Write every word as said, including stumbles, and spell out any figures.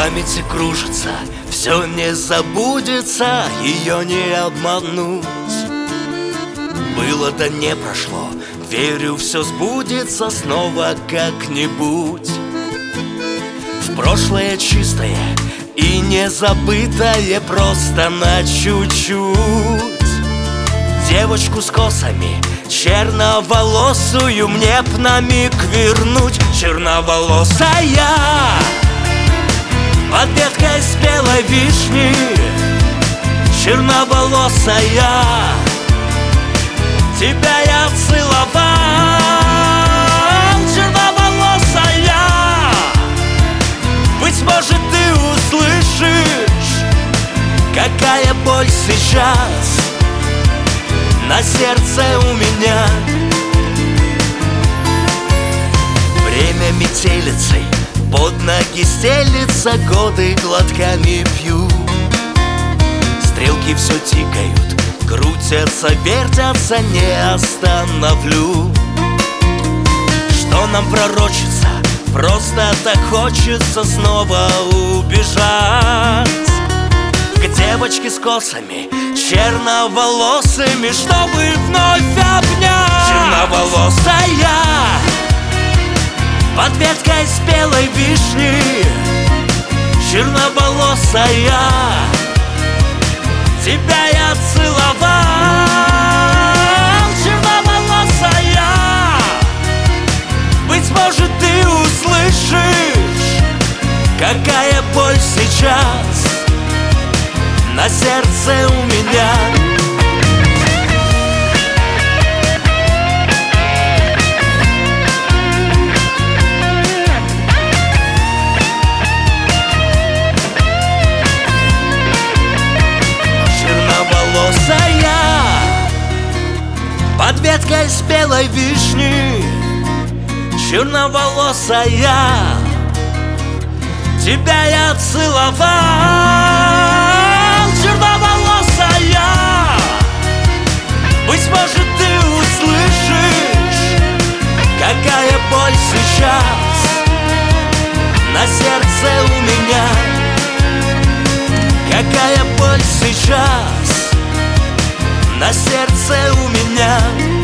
памяти кружится, все не забудется, ее не обмануть. Было да не прошло, верю, все сбудется снова как-нибудь. В прошлое чистое и незабытое просто на чуть-чуть. Девочку с косами, черноволосую, мне б на миг вернуть. Черноволосая, под веткой спелой вишни. Черноволосая, тебя я целовал. Черноволосая, быть может, ты услышишь, какая боль сейчас на сердце у меня. Время метелицей под ноги стелится, годы глотками пью. Стрелки все тикают, крутятся, вертятся, не остановлю. Что нам пророчится, просто так хочется снова убежать к девочке с косами, черноволосыми, чтобы вновь обнять. Черноволосая, под веткой спелой вишни. Черноволосая, тебя я целовал. Черноволосая, быть может, ты услышишь, какая боль сейчас на сердце у меня. Черноволосая, под веткой спелой вишни. Черноволосая, тебя я целовал. Черноволосая, быть может, ты услышишь, какая боль сейчас на сердце у меня. Какая боль сейчас на сердце у меня.